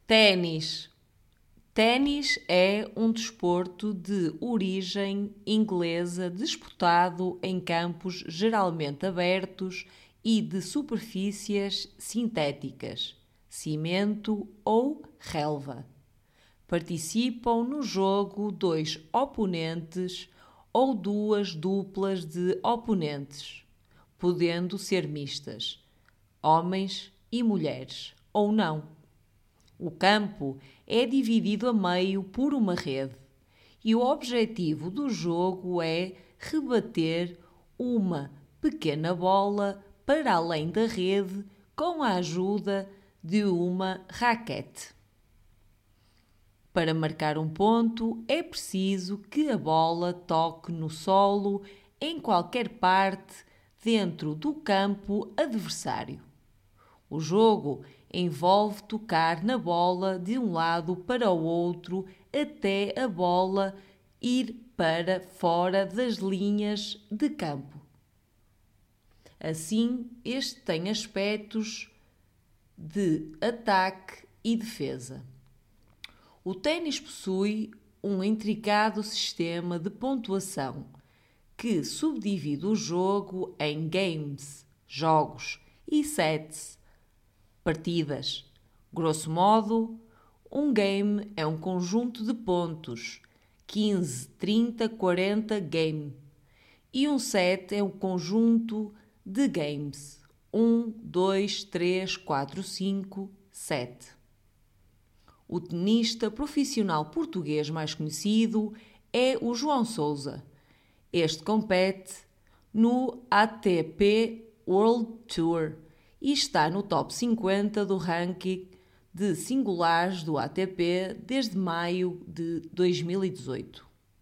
Ténis. Ténis é um desporto de origem inglesa disputado em campos geralmente abertos e de superfícies sintéticas, cimento ou relva. Participam no jogo dois oponentes ou duas duplas de oponentes, podendo ser mistas, homens e mulheres, ou não. O campo é dividido a meio por uma rede e o objetivo do jogo é rebater uma pequena bola para além da rede com a ajuda de uma raquete. Para marcar um ponto, é preciso que a bola toque no solo em qualquer parte dentro do campo adversário. O jogo envolve tocar na bola de um lado para o outro até a bola ir para fora das linhas de campo. Assim, este tem aspectos de ataque e defesa. O ténis possui um intricado sistema de pontuação que subdivide o jogo em games, jogos, e sets, partidas. Grosso modo, um game é um conjunto de pontos, 15, 30, 40 game, e um set é um conjunto de games, 1, 2, 3, 4, 5, 7. O tenista profissional português mais conhecido é o João Sousa. Este compete no ATP World Tour e está no top 50 do ranking de singulares do ATP desde maio de 2018.